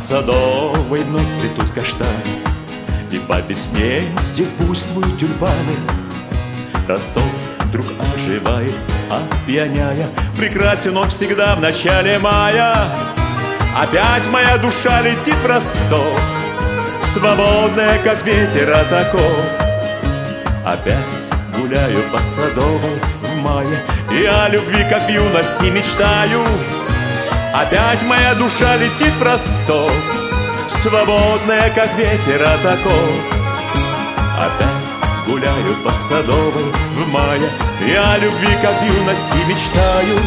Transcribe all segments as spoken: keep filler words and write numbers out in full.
Садовой вновь цветут каштаны, и по весне здесь буйствуют тюльпаны. Ростов вдруг оживает, опьяняя, прекрасен он всегда в начале мая. Опять моя душа летит в Ростов, свободная, как ветер от оков. Опять гуляю по Садовой в мае, и о любви, как в юности, мечтаю. Опять моя душа летит в Ростов, свободная, как ветер от оков. Опять гуляю по Садовой в мае, и о любви, как в юности, мечтаю.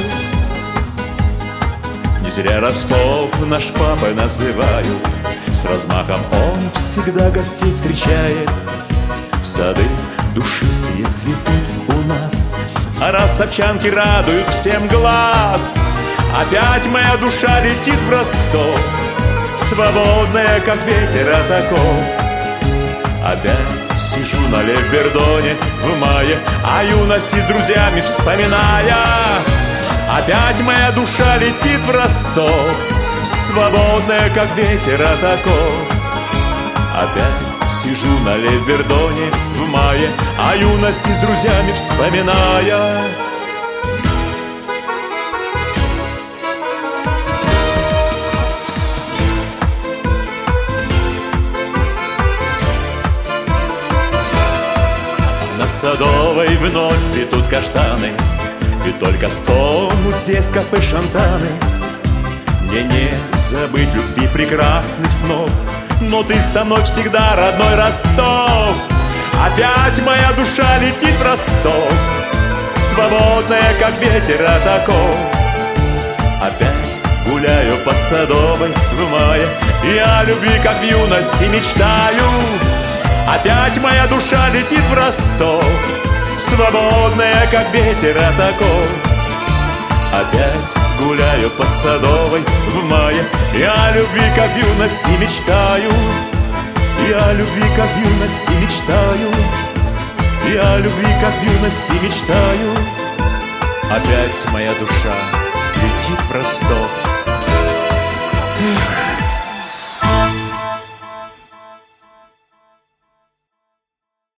Не зря Ростов наш папа называю, с размахом он всегда гостей встречает. Сады душистые цветут у нас, а ростовчанки радуют всем глаз. Опять моя душа летит в Ростов, свободная, как ветер от оков. Опять сижу на Левердоне в мае, о юности с друзьями вспоминая. Опять моя душа летит в Ростов, свободная, как ветер от оков. Опять сижу на Левердоне в мае, о юности с друзьями вспоминая. На Садовой вновь цветут каштаны, и только стонут здесь кафе-шантаны. Мне не забыть любви прекрасных снов, но ты со мной всегда, родной Ростов. Опять моя душа летит в Ростов, свободная, как ветер от оков. Опять гуляю по Садовой в мае, и о любви, как в юности, мечтаю. Опять моя душа летит в Ростов, свободная, как ветер от оков. Опять гуляю по Садовой в мае, и о любви, как в юности, мечтаю. И о любви, как в юности, мечтаю. И о любви, как в юности, мечтаю. Опять моя душа летит в Ростов,